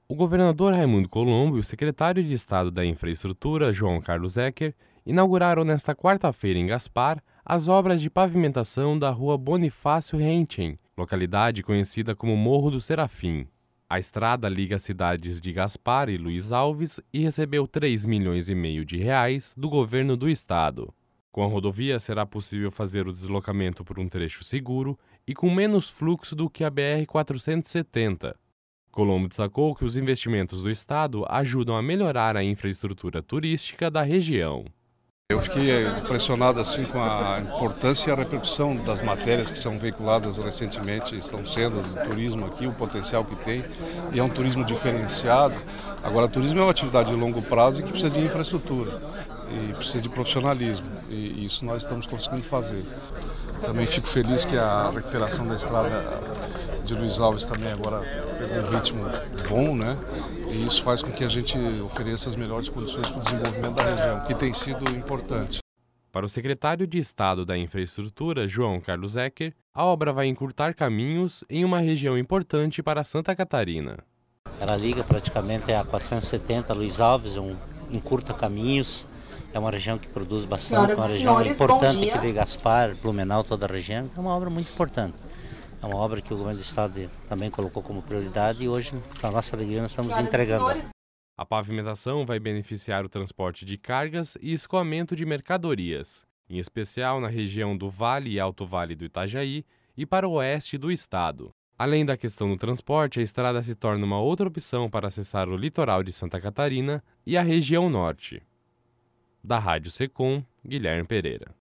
O governador Raimundo Colombo e o secretário de Estado da Infraestrutura, João Carlos Ecker, inauguraram nesta quarta-feira em Gaspar as obras de pavimentação da rua Bonifácio Rentgen, localidade conhecida como Morro do Serafim. A estrada liga as cidades de Gaspar e Luiz Alves e recebeu 3,5 milhões de reais do governo do estado. Com a rodovia será possível fazer o deslocamento por um trecho seguro e com menos fluxo do que a BR-470. Colombo destacou que os investimentos do estado ajudam a melhorar a infraestrutura turística da região. Eu fiquei impressionado assim com a importância e a repercussão das matérias que são veiculadas recentemente, estão sendo do turismo aqui, o potencial que tem, e é um turismo diferenciado. Agora, turismo é uma atividade de longo prazo e que precisa de infraestrutura e precisa de profissionalismo, e isso nós estamos conseguindo fazer. Também fico feliz que a recuperação da estrada de Luiz Alves também agora pegou um ritmo bom, né? E isso faz com que a gente ofereça as melhores condições para o desenvolvimento da região, que tem sido importante. Para o secretário de Estado da Infraestrutura, João Carlos Ecker, a obra vai encurtar caminhos em uma região importante para Santa Catarina. Ela liga praticamente a 470 Luiz Alves, encurta caminhos. É uma região que produz bastante, uma região importante aqui de Gaspar, Blumenau, toda a região. É uma obra muito importante. É uma obra que o governo do estado também colocou como prioridade e hoje, para nossa alegria, nós estamos entregando. A pavimentação vai beneficiar o transporte de cargas e escoamento de mercadorias, em especial na região do Vale e Alto Vale do Itajaí e para o oeste do estado. Além da questão do transporte, a estrada se torna uma outra opção para acessar o litoral de Santa Catarina e a região norte. Da Rádio Secom, Guilherme Pereira.